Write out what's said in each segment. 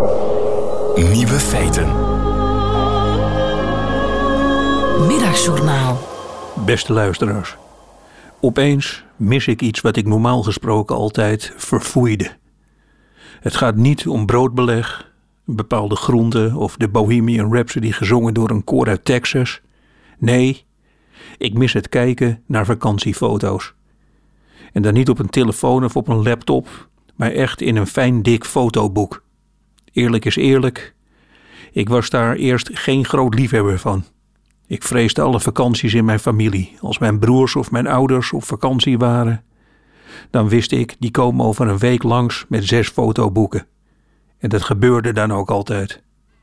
Nieuwe feiten. Middagjournaal. Beste luisteraars. Opeens mis ik iets wat ik normaal gesproken altijd verfoeide. Het gaat niet om broodbeleg, een bepaalde groente of de Bohemian Rhapsody gezongen door een koor uit Texas. Nee, ik mis het kijken naar vakantiefoto's. En dan niet op een telefoon of op een laptop, maar echt in een fijn dik fotoboek. Eerlijk is eerlijk, ik was daar eerst geen groot liefhebber van. Ik vreesde alle vakanties in mijn familie. Als mijn broers of mijn ouders op vakantie waren, dan wist ik, die komen over een week langs met 6 fotoboeken. En dat gebeurde dan ook altijd.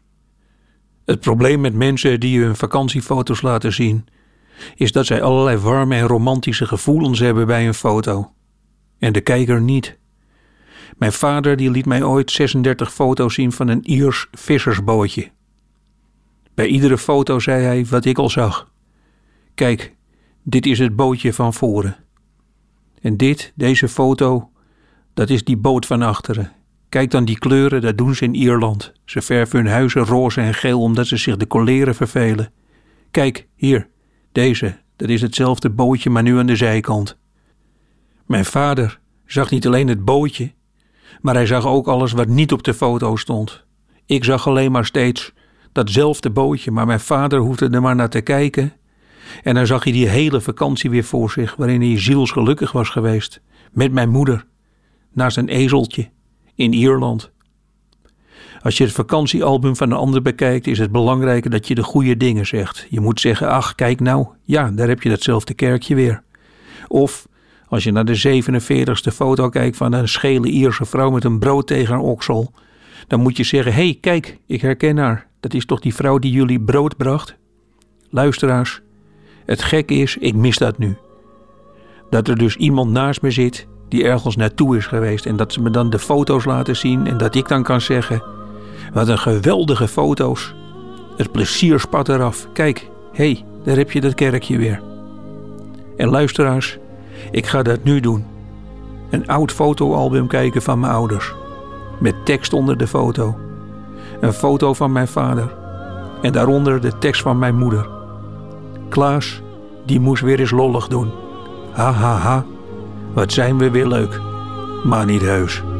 Het probleem met mensen die hun vakantiefoto's laten zien, is dat zij allerlei warme en romantische gevoelens hebben bij een foto. En de kijker niet. Mijn vader die liet mij ooit 36 foto's zien van een Iers vissersbootje. Bij iedere foto zei hij wat ik al zag. Kijk, dit is het bootje van voren. En deze foto, dat is die boot van achteren. Kijk dan die kleuren, dat doen ze in Ierland. Ze verven hun huizen roze en geel omdat ze zich de koleren vervelen. Kijk, hier, deze, dat is hetzelfde bootje maar nu aan de zijkant. Mijn vader zag niet alleen het bootje, maar hij zag ook alles wat niet op de foto stond. Ik zag alleen maar steeds datzelfde bootje, maar mijn vader hoefde er maar naar te kijken. En dan zag hij die hele vakantie weer voor zich, waarin hij zielsgelukkig was geweest. Met mijn moeder, naast een ezeltje, in Ierland. Als je het vakantiealbum van een ander bekijkt, is het belangrijker dat je de goede dingen zegt. Je moet zeggen, ach, kijk nou, ja, daar heb je datzelfde kerkje weer. Of, als je naar de 47ste foto kijkt van een schele Ierse vrouw met een brood tegen haar oksel, dan moet je zeggen, hé, kijk, ik herken haar. Dat is toch die vrouw die jullie brood bracht? Luisteraars, het gekke is, ik mis dat nu. Dat er dus iemand naast me zit die ergens naartoe is geweest en dat ze me dan de foto's laten zien en dat ik dan kan zeggen, wat een geweldige foto's. Het plezier spat eraf. Kijk, hé, daar heb je dat kerkje weer. En luisteraars, ik ga dat nu doen. Een oud fotoalbum kijken van mijn ouders. Met tekst onder de foto. Een foto van mijn vader. En daaronder de tekst van mijn moeder. Klaas, die moest weer eens lollig doen. Ha ha ha, wat zijn we weer leuk. Maar niet heus.